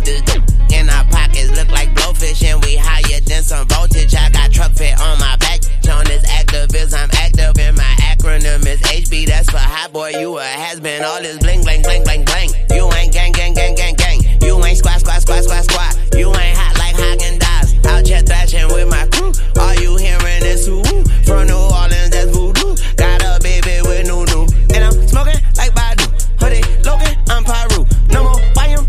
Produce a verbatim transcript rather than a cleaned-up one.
want this d- in our pockets, look like blowfish, and we higher than some voltage. I got truck fit on my back. On this activist, I'm active, and my acronym is H B. That's for hot boy, you a has-been. All this bling, bling, bling, bling.